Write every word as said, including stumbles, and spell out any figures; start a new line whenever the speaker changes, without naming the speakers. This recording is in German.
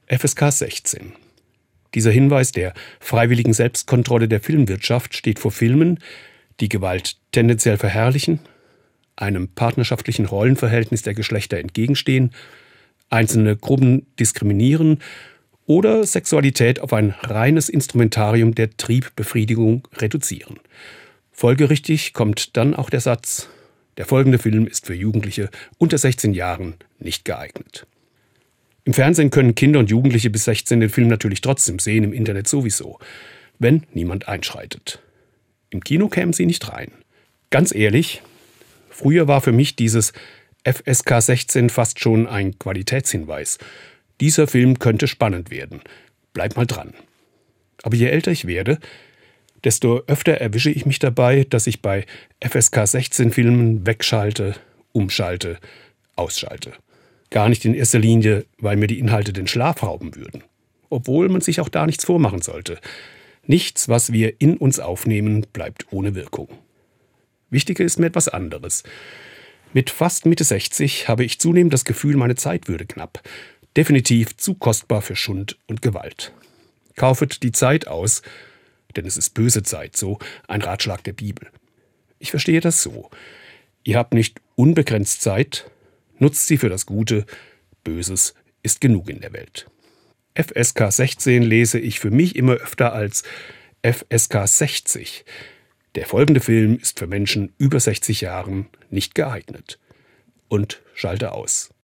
F S K sechzehn. Dieser Hinweis der freiwilligen Selbstkontrolle der Filmwirtschaft steht vor Filmen, die Gewalt tendenziell verherrlichen, einem partnerschaftlichen Rollenverhältnis der Geschlechter entgegenstehen, einzelne Gruppen diskriminieren oder Sexualität auf ein reines Instrumentarium der Triebbefriedigung reduzieren. Folgerichtig kommt dann auch der Satz: Der folgende Film ist für Jugendliche unter sechzehn Jahren nicht geeignet. Im Fernsehen können Kinder und Jugendliche bis sechzehn den Film natürlich trotzdem sehen, im Internet sowieso, wenn niemand einschreitet. Im Kino kämen sie nicht rein. Ganz ehrlich, früher war für mich dieses F S K sechzehn fast schon ein Qualitätshinweis. Dieser Film könnte spannend werden. Bleib mal dran. Aber je älter ich werde, desto öfter erwische ich mich dabei, dass ich bei F S K sechzehn Filmen wegschalte, umschalte, ausschalte. Gar nicht in erster Linie, weil mir die Inhalte den Schlaf rauben würden. Obwohl man sich auch da nichts vormachen sollte. Nichts, was wir in uns aufnehmen, bleibt ohne Wirkung. Wichtiger ist mir etwas anderes. Mit fast Mitte sechzig habe ich zunehmend das Gefühl, meine Zeit würde knapp. Definitiv zu kostbar für Schund und Gewalt. Kaufet die Zeit aus, denn es ist böse Zeit, so ein Ratschlag der Bibel. Ich verstehe das so. Ihr habt nicht unbegrenzt Zeit, nutzt sie für das Gute, Böses ist genug in der Welt. F S K sechzehn lese ich für mich immer öfter als F S K sechzig. Der folgende Film ist für Menschen über sechzig Jahren nicht geeignet. Und schalte aus.